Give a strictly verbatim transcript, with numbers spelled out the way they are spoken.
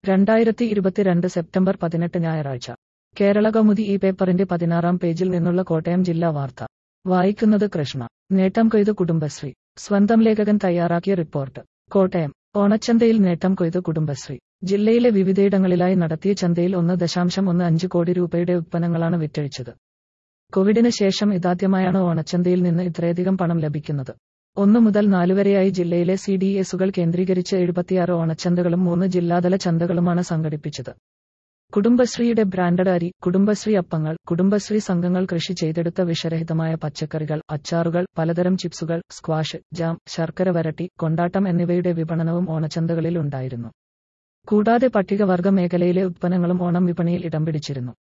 രണ്ടായിരത്തി ഇരുപത്തിരണ്ട് സെപ്റ്റംബർ പതിനെട്ട് ഞായറാഴ്ച കേരളകൗമുദി ഈ പേപ്പറിന്റെ പതിനാറാം പേജിൽ നിന്നുള്ള കോട്ടയം ജില്ലാ വാർത്ത വായിക്കുന്നത് കൃഷ്ണ. നേട്ടം കൊയ്ത് കുടുംബശ്രീ. സ്വന്തം ലേഖകൻ തയ്യാറാക്കിയ റിപ്പോർട്ട്. കോട്ടയം. ഓണച്ചന്തയിൽ നേട്ടം കൊയ്ത് കുടുംബശ്രീ. ജില്ലയിലെ വിവിധയിടങ്ങളിലായി നടത്തിയ ചന്തയിൽ ഒന്ന് ദശാംശം ഒന്ന് അഞ്ച് കോടി രൂപയുടെ ഉത്പന്നങ്ങളാണ് വിറ്റഴിച്ചത്. കോവിഡിന് ശേഷം ഇതാദ്യമായാണ് ഓണച്ചന്തയിൽ നിന്ന് ഇത്രയധികം പണം ലഭിക്കുന്നത്. ഒന്നു മുതൽ നാലുവരെയായി ജില്ലയിലെ സി ഡി എസുകൾ കേന്ദ്രീകരിച്ച് എഴുപത്തിയാറ് ഓണച്ചന്തകളും മൂന്ന് ജില്ലാതല ചന്തകളുമാണ് സംഘടിപ്പിച്ചത്. കുടുംബശ്രീയുടെ ബ്രാൻഡഡ് അരി, കുടുംബശ്രീ അപ്പങ്ങൾ, കുടുംബശ്രീ സംഘങ്ങൾ കൃഷി ചെയ്തെടുത്ത വിഷരഹിതമായ പച്ചക്കറികൾ, അച്ചാറുകൾ, പലതരം ചിപ്സുകൾ, സ്ക്വാഷ്, ജാം, ശർക്കര വരട്ടി, കൊണ്ടാട്ടം എന്നിവയുടെ വിപണനവും ഓണച്ചന്തകളിൽ ഉണ്ടായിരുന്നു. കൂടാതെ പട്ടികവർഗ മേഖലയിലെ ഉത്പന്നങ്ങളും ഓണം വിപണിയിൽ ഇടം പിടിച്ചിരുന്നു.